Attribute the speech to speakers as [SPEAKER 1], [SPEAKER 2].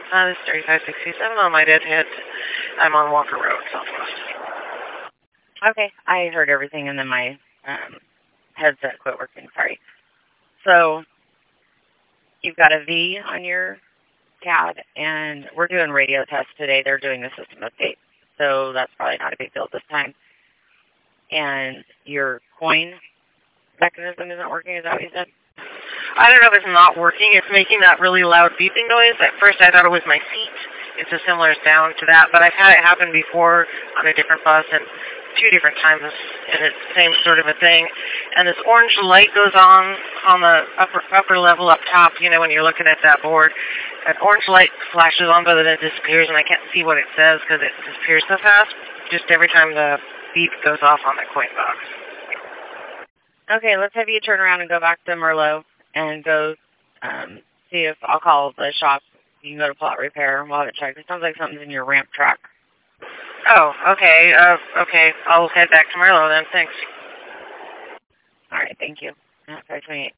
[SPEAKER 1] This is 3567 on my deadhead. I'm on Walker Road, Southwest.
[SPEAKER 2] Okay, I heard everything, and then my headset quit working. Sorry. So you've got a V on your CAD, and we're doing radio tests today. They're doing the system update, so that's probably not a big deal this time. And your coin mechanism isn't working, is that what you said?
[SPEAKER 1] I don't know if it's not working. It's making that really loud beeping noise. At first I thought it was my seat. It's a similar sound to that, but I've had it happen before on a different bus and 2 different times, and it's the same sort of a thing. And this orange light goes on the upper level up top, you know, when you're looking at that board. An orange light flashes on, but then it disappears, and I can't see what it says because it disappears so fast, just every time the beep goes off on the coin box.
[SPEAKER 2] Okay, let's have you turn around and go back to Merlot and go see if I'll call the shop. You can go to plot repair and we'll have it checked. It sounds like something's in your ramp track.
[SPEAKER 1] Oh, okay. Okay. I'll head back to Merlot then. Thanks.
[SPEAKER 2] All right, thank you. 528.